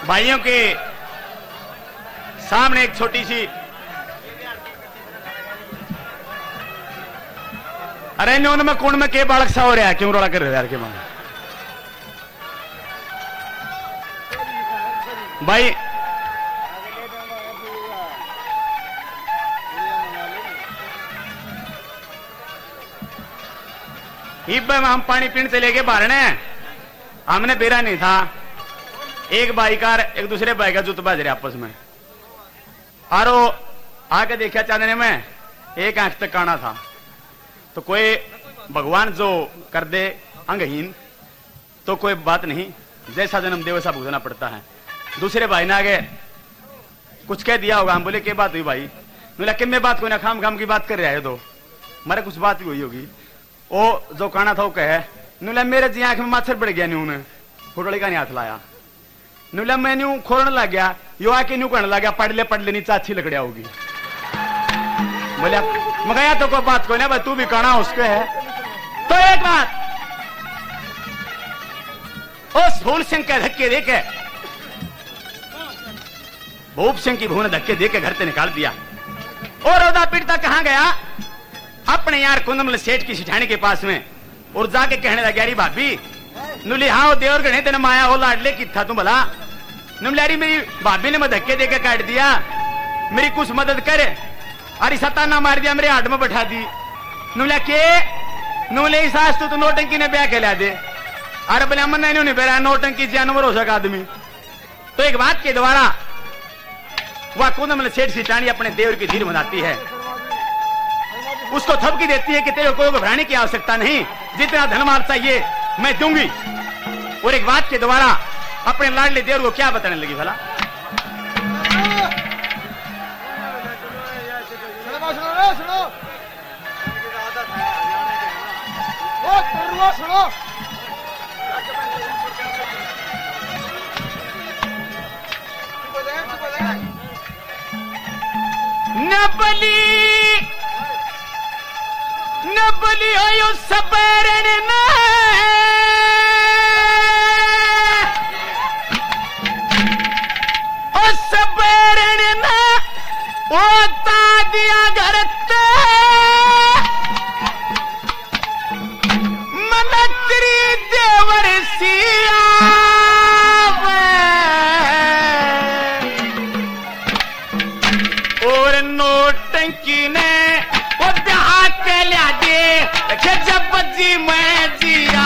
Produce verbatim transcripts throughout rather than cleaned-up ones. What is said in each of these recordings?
भाइयों के सामने एक छोटी सी, अरे न्यून में कुंड में के बालक सा हो रहा है, क्यों रोड़ा कर रहे यार के मां भाई। इब हम पानी पीने चले गए बारने, हमने बेरा नहीं था। एक भाई का एक दूसरे भाई का जूत बाज रहे आपस में, और आके देखा चांदने में एक आंख तक काना था। तो कोई भगवान जो कर दे अंगहीन तो कोई बात नहीं, जैसा जन्म दे वैसा भुगतना पड़ता है। दूसरे भाई ने आगे कुछ कह दिया होगा, हम बोले क्या बात हुई भाई? बोला कि मैं बात कोई ना, खाम खाम की बात कर रहा है, तो मारे कुछ बात हुई होगी। वो जो काना था वो कहे, नुला मेरे जी आंख में माछर पड़ गया, न्यू ने फोटोड़ी का नहीं हाथ लाया। नुला मैं न्यू खोलने लग गया, यो आके न्यू कहने लग गया, पढ़ ले पढ़ ले नीचे अच्छी लकड़िया होगी। बोले मगाया तो कोई बात कोई ना भाई, तू भी काना उसके है। तो एक बात उस फूल सिंह के धक्के देके, भूप सिंह की भून धक्के देके घर से निकाल दिया। और रोदा पीड़ता कहां गया? अपने यार कुंदमल सेठ की सिठानी के पास में, और जाके कहने लगा, यारी भाभी नुली हाँ देवर गणे तेने माया हो लाडले की था तू भला। नुमलारी मेरी भाभी ने मैं धक्के देके काट दिया, मेरी कुछ मदद कर। अरे सताना मार दिया, मेरे हाथ में बैठा दी। नुमला के नुमले सास तू तो नोटंकी ने ब्याह कहला दे। अरे बोले अमन नहीं बेरा नोटंकी जानवर हो सका आदमी। तो एक बात के द्वारा वह कुंदमल सेठ सिठानी अपने देवर की धीर बनाती है, उसको थपकी देती है कि तेरे को घबराने की आवश्यकता नहीं, जितना धनमाल चाहिए मैं दूंगी। और एक बात के द्वारा अपने लाडले देवर को क्या बताने लगी भला? सुनो नबली नबली आयो सबरन ना ओ सबरन ना ओ तादिया घर ते मनत्री देवर सिया और नोटंकी ने वो ब्याह के लिया दे के जब जी मैं जिया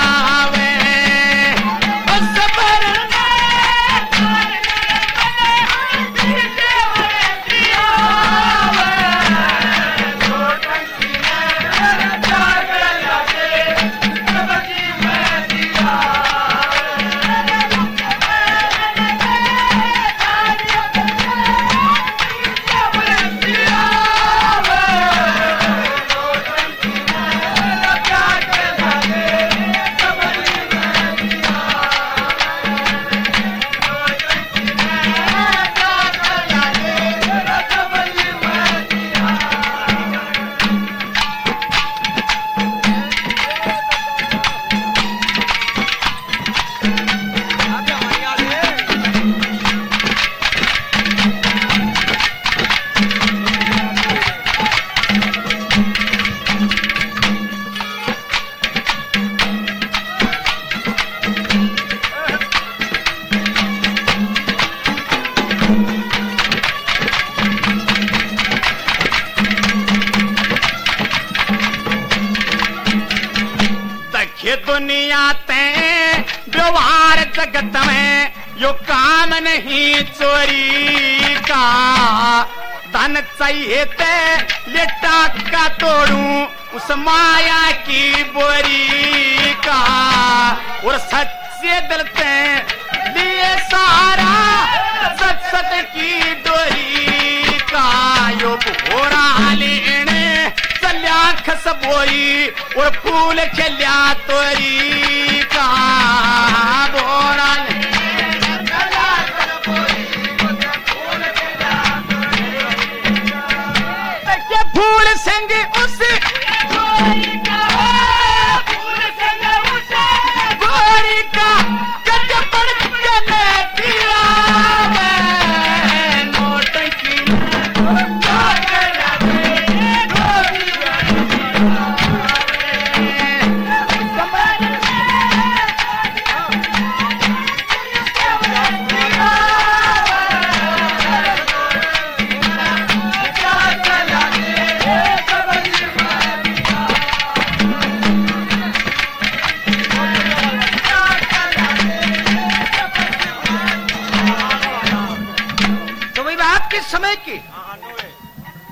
दुनिया ते व्यवहार जगत में यो काम नहीं चोरी का, धन चाहिए ते लेटा का तोड़ू उस माया की बोरी का, और सच्चे दिल ते लिए सारा सच सच की डोरी का, यो भोरा लेने चल्या खसबोई और फूल खिल्या तोरी का, बोरा के फूल संग उस गोरी का, फूल संग उस गोरी का कद पड़ के दिया किस समय की